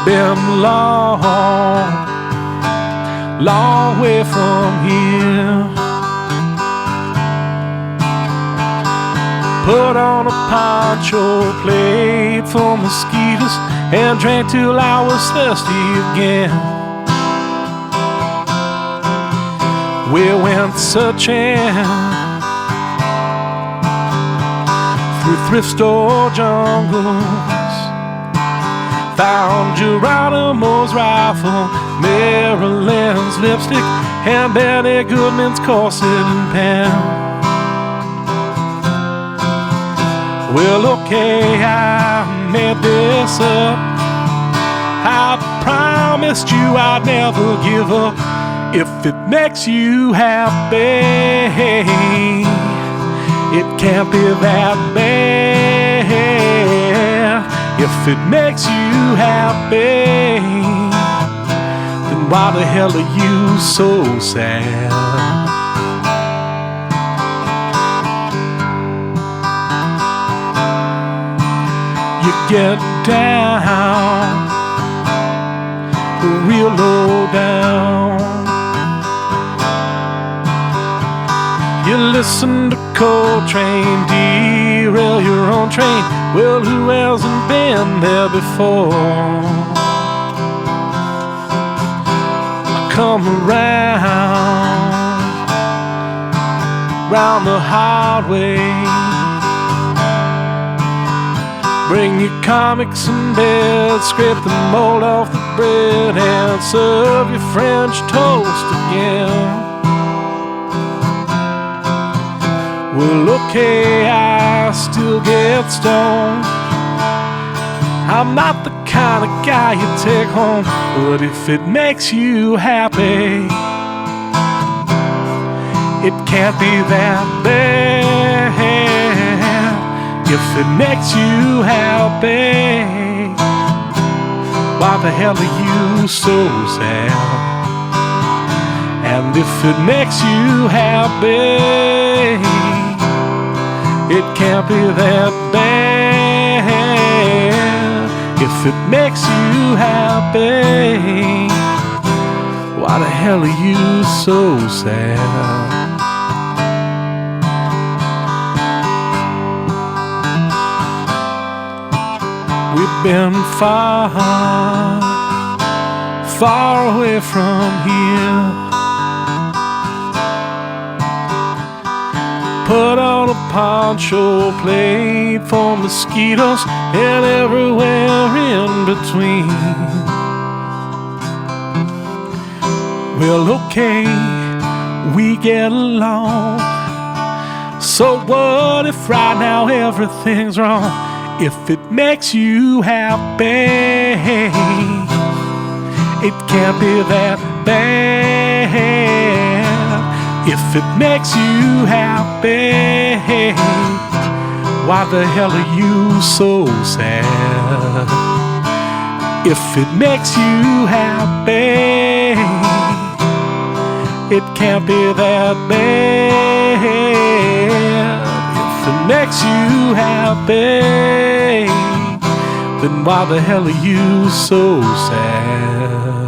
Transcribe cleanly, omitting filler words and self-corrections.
been long, long way from here. Put on a poncho, played for mosquitoes, and drank till I was thirsty again. We went searching through thrift store jungles, found Geronimo's rifle, Maryland's lipstick, and Benny Goodman's corset and pen. Well, okay, I made this up. I promised you I'd never give up. If it makes you happy, it can't be that bad. If it makes you happy, then why the hell are you so sad? You get down, real low down. You listen to Coltrane, derail your own train. Well, who hasn't been there before? I come round the hard way. Bring your comics and bed, scrape the mold off the bread, and serve your French toast again. Well, okay, I still get stoned. I'm not the kind of guy you take home, but if it makes you happy, it can't be that bad. If it makes you happy, why the hell are you so sad? And if it makes you happy, it can't be that bad. If it makes you happy, why the hell are you so sad? We've been far, far away from here. Put on a poncho, played for mosquitoes, and everywhere in between. Well, okay, we get along. So what if right now everything's wrong? If it makes you happy, it can't be that bad. If it makes you happy, why the hell are you so sad? If it makes you happy, it can't be that bad. If it makes you happy, then why the hell are you so sad?